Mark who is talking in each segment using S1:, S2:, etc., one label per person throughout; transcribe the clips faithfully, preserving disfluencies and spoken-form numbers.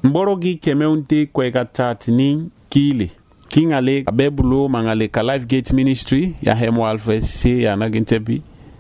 S1: mborogi kemeunti kweka tatini kili kingale abebulo mangale ka Life Gate Ministry ya hemo alfa si ya nagintepi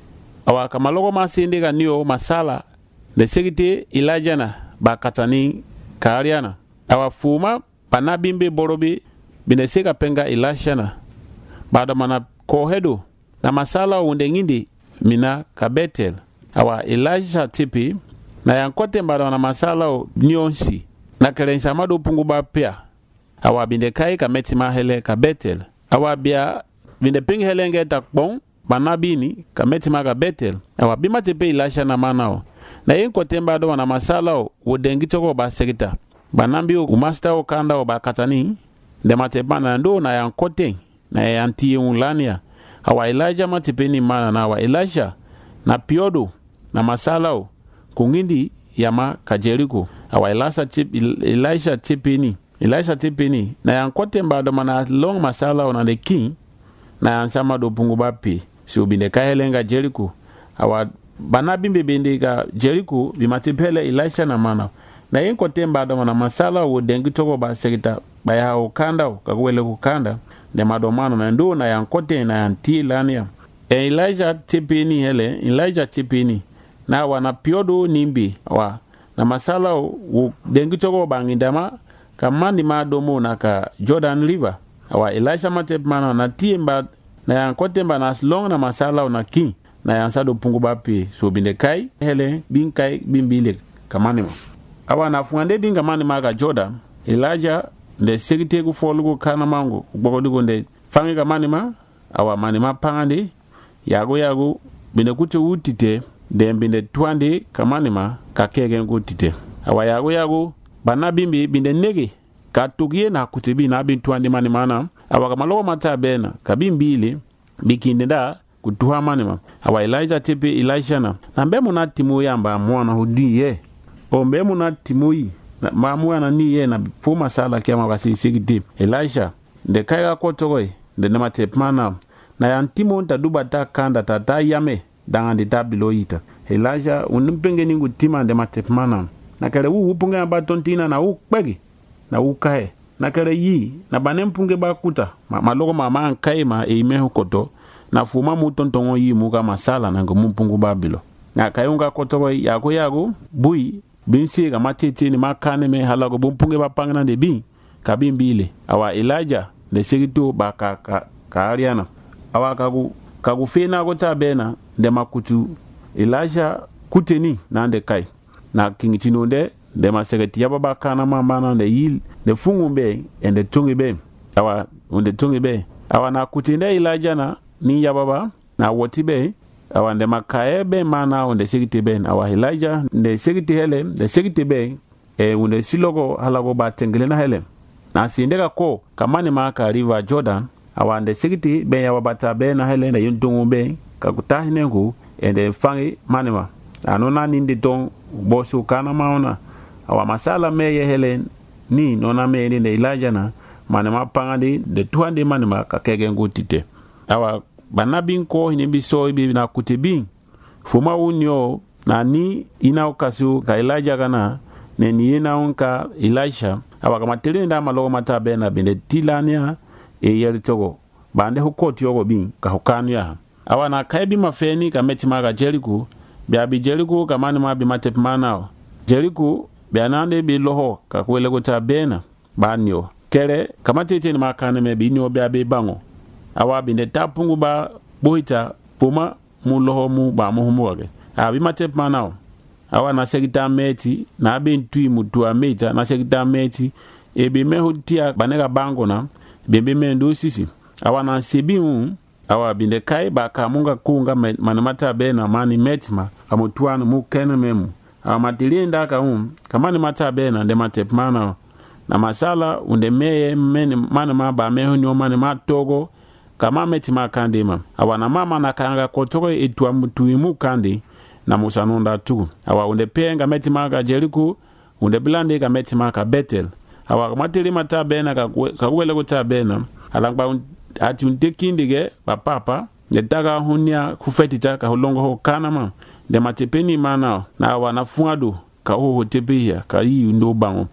S1: awa kamalogo masinde ga niyo masala de segite ilajana bakatani kariana awa fuma panabimbe borobi bineseka penga ilashana bada mana kohedo na masala wonde ngindi mina ka Betel awa Elisha tipi na yankote mbada na masala nyonsi na kerensa mado pungu ba pia awa binde kai ka metima hele ka Betel awa bia binde ping helenge takbon banabini ka metima ka Betel awa bima tepe Elisha na manao na yankote mbada na masala wodengi toko ba sekita banambi u master o kanda o ba katani de matebana ndo na yankote na yanti unlania awa Elijah matipeni mana na awa Elisha na piodo na masalao kungindi yama ka Jericho awa Elisha tip Elisha tipeni Elisha tipeni na yankote mbado mana long masalao na the king na yansama do pungu bapi si ubinde kahelenga Jericho awa banabimbe bende ka Jericho bimatipele Elisha na mana na yankote mbado mana masalao wodengi toko ba sekita baya ukanda kakwele kukanda de madomano na ndo na yankote na yanti lania e Elijah tipini hele Elijah tipini na wana piodo nimbi wa na masala u dengi toko bangindama kamandi madomo na ka Jordan River awa Elijah matepmana na tiemba na yankote mba na long na masala na king na yansado pungu bapi so binde kai hele binkai bimbile kamanima awa na fuande binga mani maga Jordan Elijah de segite ku folugo kana mango bogodi gonde fangi ga manima awa manima pangande yago yago bine kutu utite de binde twande kamanima kakegen kutite awa yago yago banabimbi binde nege katugie na kutibi na bin twande manima na awa kamalo mata bena kabimbili bikinde da kutuha manima awa Elijah tipe Elisha na nambe muna timu yamba mwana hudiye ombe muna timu yi mamu na ni ye na fuma sala kiama basi sigiti Elisha de kaiga kotogoi de nama tepmana na yantimo ta duba ta kanda ta ta yame dangandi ta biloita Elisha unimpenge ningu tima de matepmana na kare wu upunga ba tontina na ukpegi na ukae na kare yi na banempunge ba kuta malogo mama ankai ma eime hukoto na fuma mu tontongo yi muga masala na ngumpungu babilo na kayunga kotogoi yako yago bui binsi ga matete ni makane me halago bumpunge ba pangana de bi kabimbile awa Elijah de segito ba ka ka, ka ariana awa kagu kagu fena go tabena de makutu Elijah kuteni na de kai na kingitino de de masegeti ya baba kana mama na de yil de fungumbe ende tungibe awa unde tungibe awa na kutinde Elijah na ni ya baba na wotibe awa nde makaebe mana onde sigiti ben awa Elijah nde sigiti hele nde sigiti ben e unde silogo halago ba tengele na hele na sindega ko kamani maka river Jordan awa nde sigiti ben ya wabata ben na hele na yuntungu ben kakutahi nengu ende fangi manima anona nindi ton bosu kana maona awa masala meye hele ni nona me nde Elijah na manima pangandi de tuande manima kakege ngutite awa banabin ko hinibi so ibi na kutibin fuma unyo na ni ina okasu ka Elijah kana ne ni ina unka Elisha awa kama telinda malogo matabe na binde tilania e yeri togo bande hukoti yogo bin ka hukanu ya awa na kaibi mafeni ka metima ka Jericho bia bi Jericho kama ni mabi matepmana Jericho bia nande bi loho ka kwele ko tabena banyo kere kama tete ni makane me bi nyo bia bi bango awa binde tapungu ba boita puma muloho mu ba muhumuwage abi matep manao awa na segita meti na abi ntui mutua meta na segita meti ebe mehutia banega bango na bembe mendo sisi awa na sebiu awa binde kai ba kamunga kunga manamata be na mani metima amutuano mu kene memu awa matilinda ka um kamani mata be na de matep manao na masala unde meye meni manama ba mehu nyo mani matogo kama metima kande ma awana mama na kanga kotoko etwa mutuimu kande na musanonda tu awa unde penga metima ka Jericho unde blande ka metima ka Betel awa mateli mata bena ka kwele ko tabena alangba ati unte kindige ba papa de daga hunya kufetita ka holongo ho kana ma de matepeni mana na wana fuado ka ho tepia ka yi ndo bango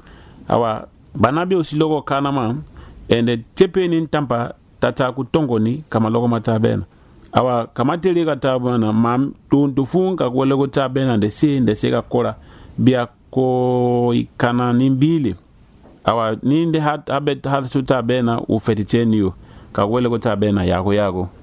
S1: awa banabe usilogo kanama ende tepeni tampa tata kutongoni kama logo matabena awa kamateli katabana mam tuntufunga kwele kutabena de se de se kakora bia ko ikana nimbili awa ninde hat abet hat tutabena ufetiteni yo ka kwele kutabena yako yako